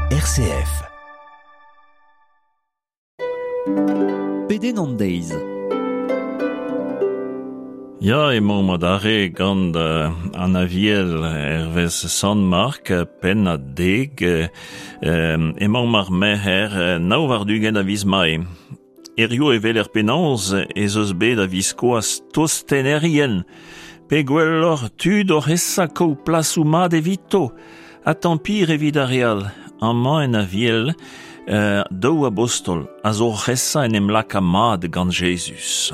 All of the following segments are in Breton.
RCF. Peden an deiz. Ja, emañ mat are gant an aviel vez San Mark, pen a deg, emañ mar meher nav war dugen a viz mai. Erio evel penanz ez eus bet a viz koaz tostenerien, pe gwellor tud or hessa kou plasou mad evito, a tampir evit a real, an man en aviel dou apostol, a zo hessa en emlak a mad gant Jesus.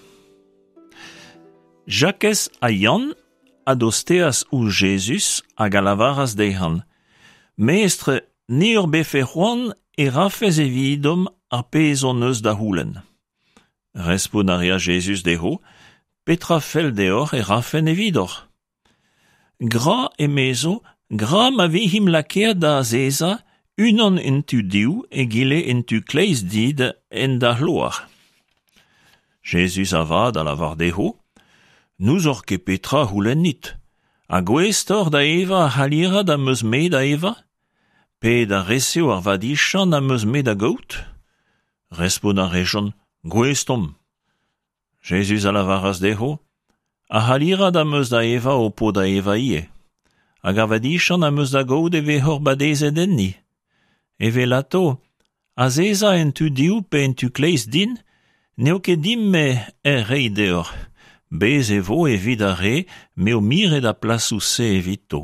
Jakez a Jan adosteas ou Jesus hag a lavaras dehan. Meestre, ni ur befe c'hoant e rafez evidom ar pezon eus da houlen. Respon a rea Jesus deho, petra fel deor e rafen evidor. Gra e mezo, gra ma vihim laker da zeza, unan entu diou e gile entu kleiz did en da loar. Jesus avad a lavar deho, nous or ket petra houlen nit. A gwestor da eva a halira da meus me da eva? Pe da reseo ar vadichan da meus me da gout? Respon a rejon, gwestom. Jesus a lavaras deho, a halira da meus da eva o po da eva ie. Hag a vadichan da meus da gout eve hor badezet enni. Eve lato, a zeza entu diou pe entu kleiz din, neo ket dim me rei deor. Bez evo evit a re, me o miret a plasou se evito.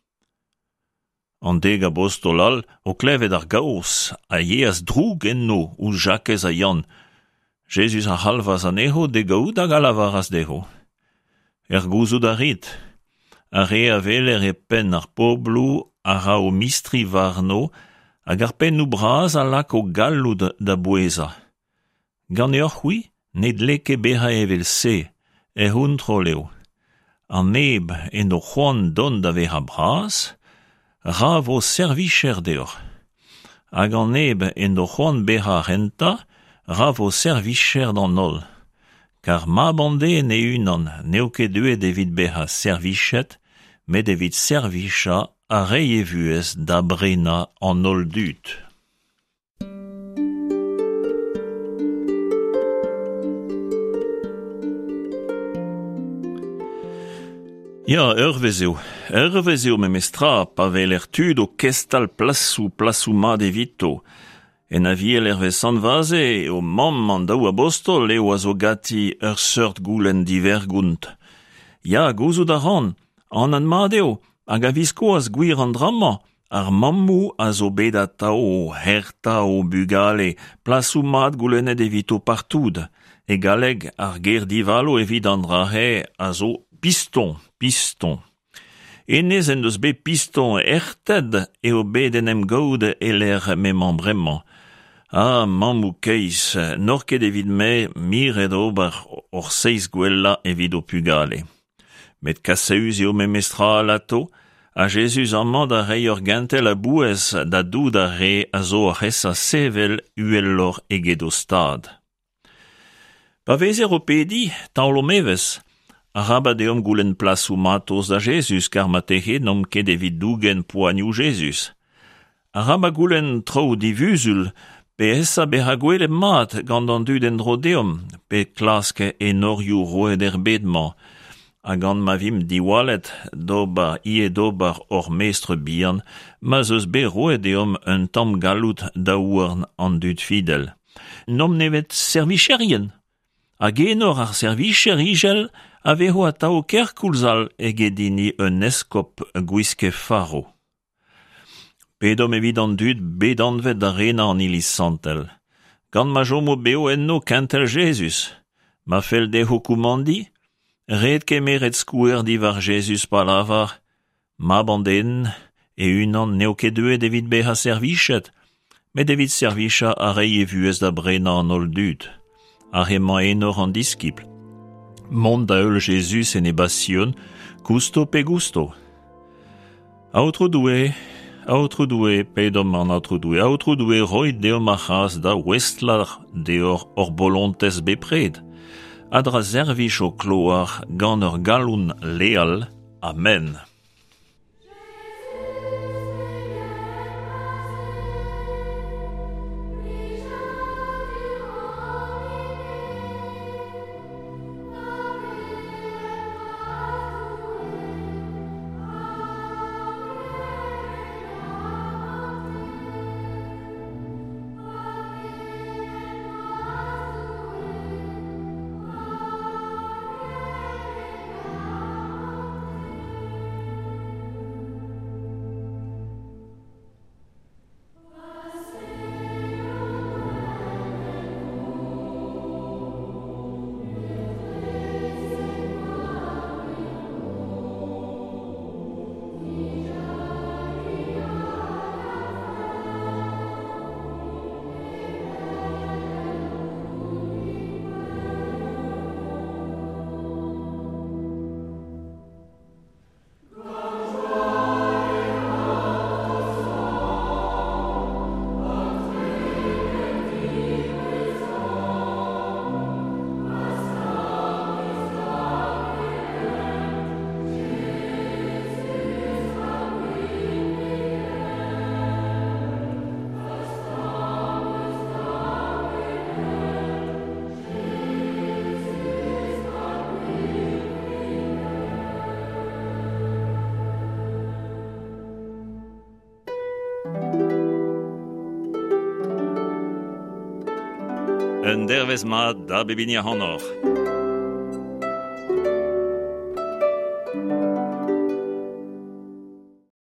An deg apostolal, o klevet ar gaoz, a yeas droug enno, ou Jakez a Jan. Jesus a halvas an eho de gaout hag a lavaras deho. Gouzout a rit. A re a veler e pen ar poblou, a ra o mistri varno, hag ar pen nou braz a lak o galloud da boueza. Gant eo c'hwi, ned leke beha evel se, e hun troleo. An eb en o c'hoant don da veha braz, ra vo servicher deor. Hag an eb en o c'hoant beha renta, ra vo servicher d'an ol. Kar ma bande ne unan neo ket deuet evit beha servichet, met evit servicha a rei evuez da brena an ol dut. Ja, vezeo me mestra pa vel tud o kestal plasou mad evito. En aviel vez san vaze o mam an daou apostol eo a zo gati seurt goulen divergunt. Ja, gouzout a ran, an mad eo, hag a visko az gwir an drama, ar mammou a zo bet a tao, herta o bugale, plasou mad goulenet evito partoud, e galeg ar ger divalo evit an drahe a zo piston. Enez en deus bet piston erted eo bet en em gaoud eler memam bremañ. Ah, mammou keiz, nor ket evit me miret ober or seiz gwella evit o pugale. Met kaseus eo me mestra lato, a Jesus amman da rei ur gantel a bouez da dou da re a zo ar hessa sevel uellor eget o stad. Pa vezer o pedi, taol o mevez, a rabat eom goulen plasou matos da Jesus, kar matehe nom ket evit dougen poaniou Jesus. A rabat goulen trao divuzul, pe hessa beha gwele mat gant an dud en drodeom, pe klaske enorioù roet bedman, a gant ma vim diwalet doba ie dobar or mestre bihan, ma zeus be roet eom un tamm gallout da ouarn an dud fidel. Nom nevet servicherien. Hag enor ar servicher igel a veho a tao kerkoulzal egedini un eskop gwiske faro. Pedom evit an dud bedanvet da rena an ilis santel. Gant ma jomo beo enno kentel Jesus. Ma fel deho koumandi, red kemeret skouer divar Jesus pa lavar, ma banden e unan neo ket deuet evit beha servichet, met evit servicha a rei evuez da brena an ol dud. A rema enor an diskipl. Mont da eul Jesus en ebasion, gusto pe gusto. Aoutro doue, pedom an aoutro doue roit deom achas da westlar deor or bolontes bepred. Adra zervich o kloar gant ur galloun leal. Amen. un dervez mat da bebinia honor.